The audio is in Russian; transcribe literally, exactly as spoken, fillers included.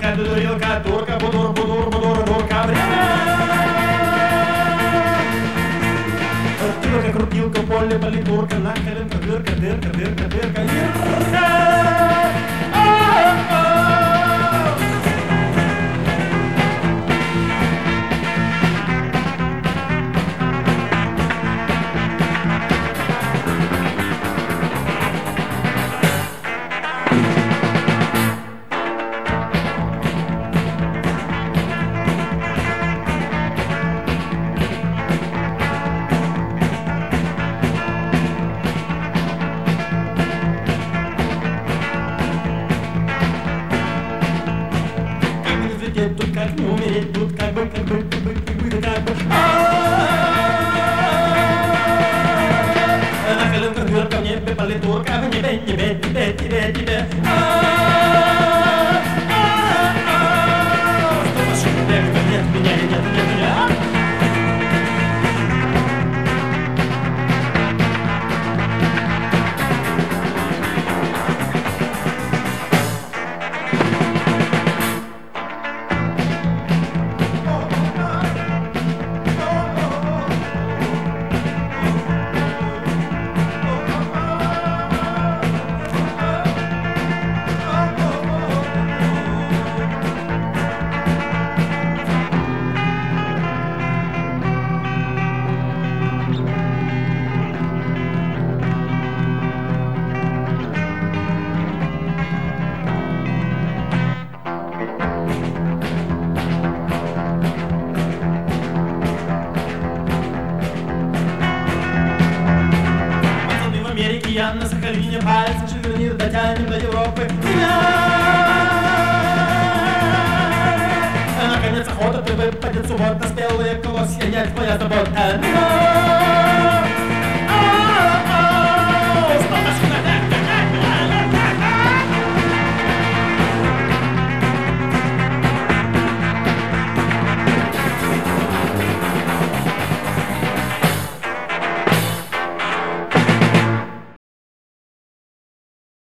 тарелка, дурилка, турка, будур, будур, будур, дурка, время. Крутилка, крутилка, поле, политурка, на коленка, дырка, дырка, дырка, дырка, дырка. Тут как не умереть, тут как бы, как бы, как бы, как бы, как бы. На коленках дырка, в небе политурка, в небе, небе, небе, небе, небе. Что машина бегает, нет меня, нет, нет меня. Я на Сахалине пальцем шевелит, дотянем до Европы. Наконец охота, ты выпадет суббота, спелые колосья, я твоя забота.